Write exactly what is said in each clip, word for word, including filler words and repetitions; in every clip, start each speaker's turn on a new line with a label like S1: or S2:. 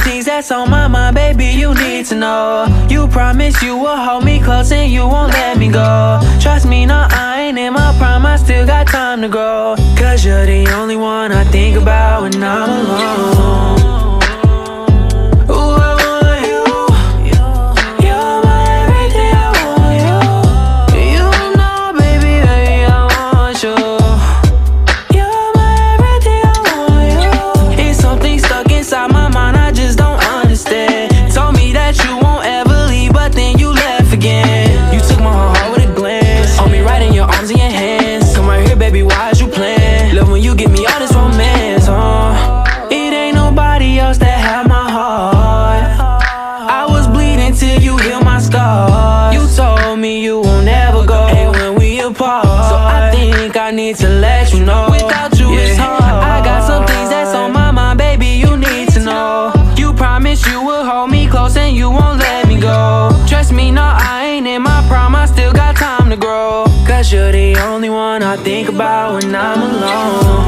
S1: things that's on my mind, baby, you need to know. You promise you will hold me close and you won't let me go. Trust me, no, I ain't in my prime, I still got time to grow. Cause you're the only one I think about when I'm alone. Ooh, I want you. You're my everything, I want you. You know, baby, baby, I want you. You're my everything, I want you. It's something stuck inside my mind, I just don't understand. Told me that you won't ever leave, but then you left again. You took my heart with a glance. Hold me right in your arms and your hands. Come right here, baby, why is you playing? Love when you give me all this romance, huh? It ain't nobody else that have my heart. I was bleeding till you healed my scars. You told me you won't ever go, and when we apart, so I think I need to let you know. Without you, yeah, it's hard. I got some things that's on my mind, baby, you need to know. You promised you would hold me close and you won't let me go. Trust me, no, I ain't in my prime, I still got time to grow. Cause you're the only one I think about when I'm alone.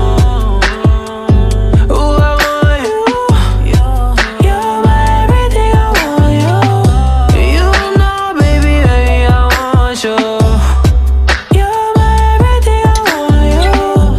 S1: Ooh, I want you. You're my everything, I want you. You know, baby, baby, I want you. You're my everything, I want you.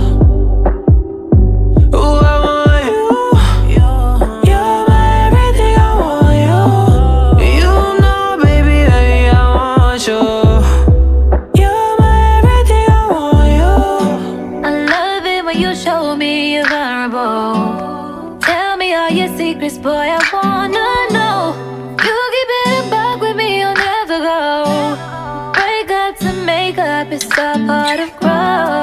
S1: Ooh, I want you. You're my everything, I want you. You know, baby, baby, I want you. You're my everything, I want you.
S2: I love it when you show me you're vulnerable. Tell me all your secrets, boy, I wanna know. You keep it a buck with me, you'll never go. Break up to make up, it's a part of growth.